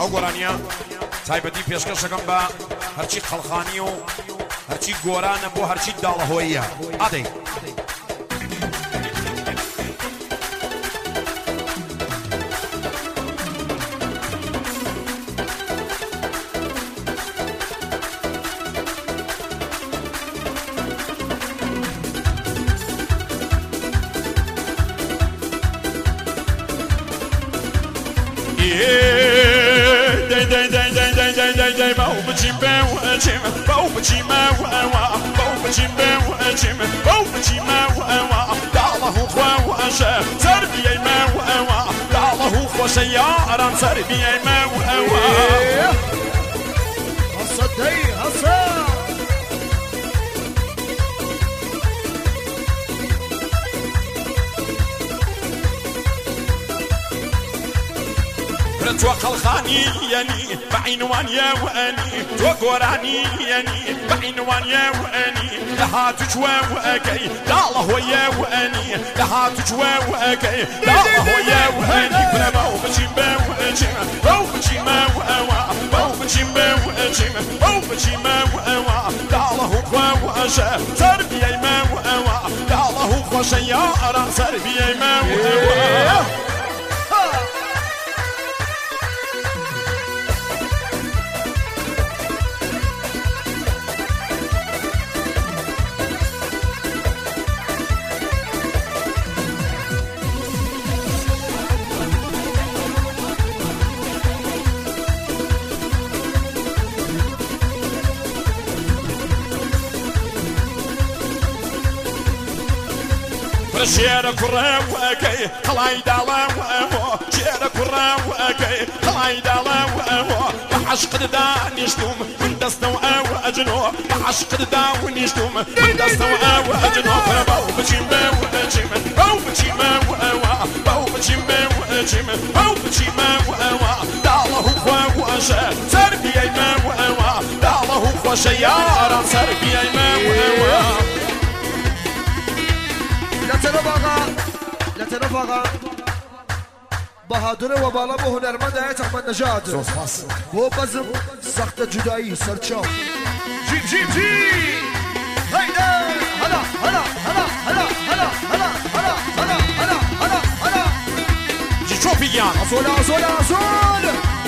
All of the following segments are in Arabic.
ئەو گۆرانیە تایبەتی پێشکەشەکەم بە هەرچی خەڵخانی و هەرچی گۆرانە بۆ هەرچی داڵەهۆییە ئادەی باو بچیم بچیم باو بچیم باو بچیم بچیم باو بچیم داڵه خوشه تربیه ما داڵه خوشه یاران تربیه ما هصدي هصا تو خلخاني يعني بعنوان يا واني تو قراني يعني بعنوان يا واني لها تجوا وكي الله يا واني لها تجوا وكي الله يا واني بلا باو بجيم بجيم باو بجيم باو بجيم بجيم باو بجيم الله خوشه تربيه ما الله خوشه يا اران تربيه ما شير كرة وكي خلاي دالا وهو شير كرة وكي خلاي دالا وهو عشق داني شتوم من دستو او اجنو عشق داني شتوم من دستو او اجنو باو بجيم بجيم باو بجيم باو بجيم بجيم باو بجيم داله خوشه تربيه ما داله خوشه يارا تربيه ما لا تنفغا بهادر وبالا بو هنرمند هيت احمد نجاد بو بزم سخت جدایی سرچاو جيب جيب جيب هيدا هلا هلا هلا هلا هلا هلا هلا هلا هلا هلا هلا جي شوفيان أزول أزول أزول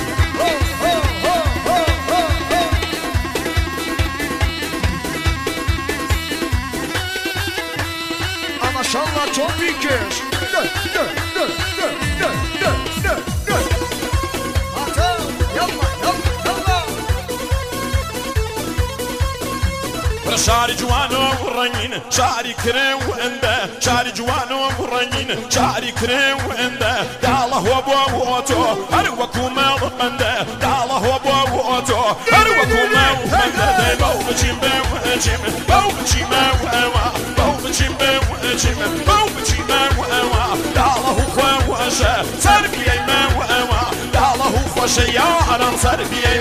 ما شاء الله توفيكش شاري جوانو ورنين شاري كريم وانده شاري جوانو ورنين شاري كريم وانده داله هو بوتو هروكو مالبنده داله هو بوتو هروكو مالبنده باو بجيم بجيم باو بجيم باو بجيم بجيم باو بجيم داله خوشه تربيه ما داله خوشه يا اران تربيه